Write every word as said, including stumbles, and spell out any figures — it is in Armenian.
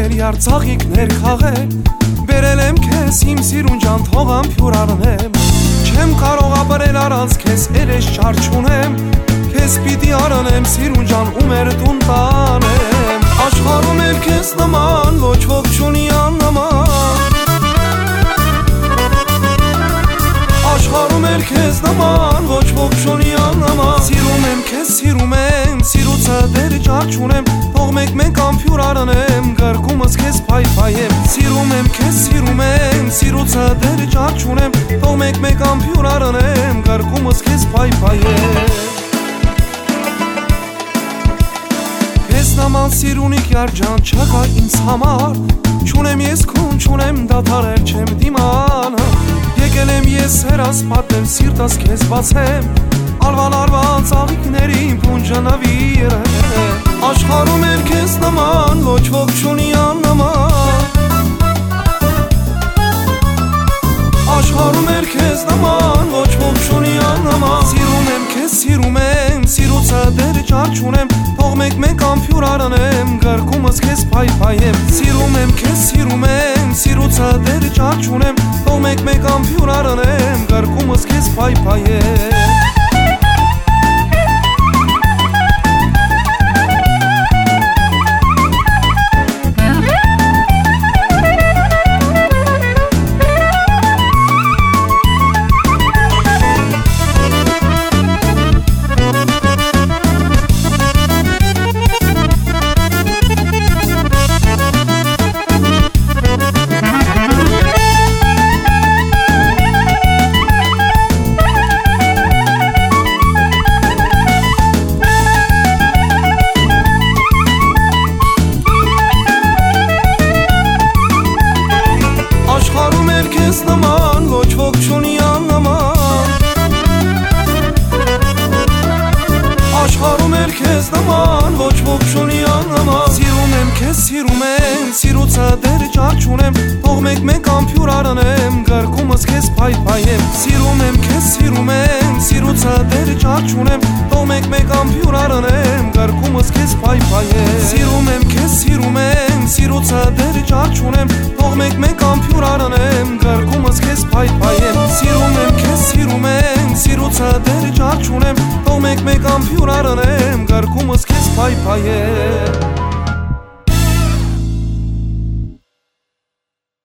բերել երցաղիկներ քաղել, բերել եմ քեզ իմ սիրուն ջան, թող ամփյուր առնեմ, չեմ կարող ապրել առանց քեզ, երես չար չունեմ, քեզ պիտի առնեմ սիրուն ջան, ու մեր տուն տանեմ, աշխարհում էլ քեզ նման ոչ ոք չունի աննման, աշխարհում էլ քեզ նման ոչ ոք չունի աննման, սիրում եմ քեզ, սիրում եմ, սիրուցը դեր ջար չունեմ, թող մեկ-մեկ ամփյուր առնեմ, գրկումս քեզ փայփայեմ, սիրում եմ քեզ, սիրում եմ, սիրուցը դեր ջար չունեմ, թող մեկ-մեկ ամփյուր առնեմ, գրկումս քեզ փայփայեմ, քեզ նման սիրունիկ յարջան չկա ինձ համար, չունեմ ես քուն, չունեմ դադարել չեմ դիմանա, եկել եմ ես հերաս պատմեմ, սիրտս քեզ բացեմ, Արվան արվան ծաղիկներին պունջը նվիր է, աշխարհում էլ քեզ նման ոչ ոք չունի աննման, աշխարհում էլ քեզ նման ոչ ոք չունի աննման, սիրում եմ քեզ, սիրում եմ, սիրուցը դեր ջար չունեմ, թող մեկ-մեկ ամփյուր առնեմ, գրկումս քեզ փայփայեմ, սիրում եմ քեզ, սիրում եմ, սիրուցը դեր ջար չունեմ, թող մեկ-մեկ ամփյուր առնեմ, գրկումս քեզ փայփայեմ, նման ոչ ոք չունի աննման, աշխարհում էլ քեզ նման ոչ ոք չունի աննման, սիրում եմ քեզ, սիրում եմ, սիրուցը դեր ջար չունեմ, թող մեկ-մեկ ամփյուր առնեմ, գրկումս քեզ փայփայեմ, սիրում եմ քեզ, սիրում եմ, սիրուցը դեր ջար չունեմ, թող մեկ-մեկ ամփյուր առնեմ, գրկումս քեզ փայփայեմ, սիրում եմ քեզ, սիրում եմ, սիրուցը դեր ջար չունեմ, թող մեկ-մեկ ամփյուր առնեմ, գրկումս քեզ փայփայեմ, սիրում եմ քեզ, սիրում եմ, սիրուցը դեր ջար չունեմ, թող մեկ-մեկ ամփյուր առնեմ, գրկումս քեզ փայփայեմ